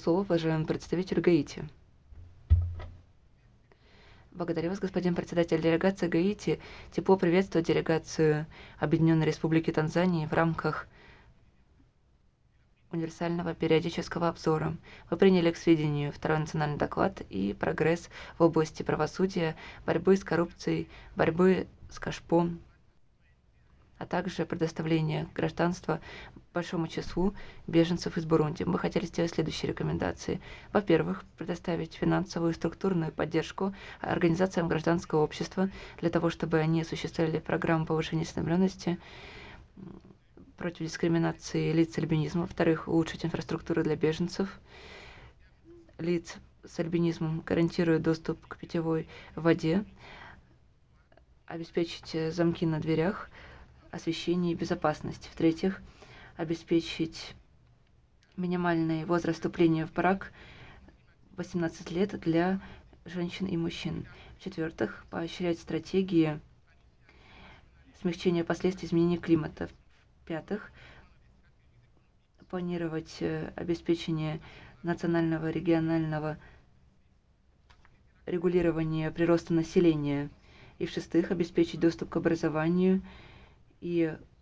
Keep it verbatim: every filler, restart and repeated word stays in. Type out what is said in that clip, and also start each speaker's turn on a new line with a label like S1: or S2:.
S1: слово уважаемому представителю Гаити. Благодарю вас, господин председатель. Делегация Гаити тепло приветствует делегацию Объединенной Республики Танзании в рамках универсального периодического обзора. Мы приняли к сведению второй национальный доклад и прогресс в области правосудия, борьбы с коррупцией, борьбы с кашпо, а также предоставление гражданства большому числу беженцев из Бурунди. Мы хотели сделать следующие рекомендации. Во-первых, предоставить финансовую и структурную поддержку организациям гражданского общества для того, чтобы они осуществляли программу повышения осведомленности против дискриминации лиц с альбинизмом. Во-вторых, улучшить инфраструктуру для беженцев, лиц с альбинизмом, гарантируя доступ к питьевой воде, обеспечить замки на дверях, освещение и безопасность. В-третьих, обеспечить минимальный возраст вступления в брак восемнадцать лет для женщин и мужчин. В-четвертых, поощрять стратегии смягчения последствий изменения климата. В-пятых, планировать обеспечение национального, регионального регулирования прироста населения. И в-шестых, обеспечить доступ к образованию и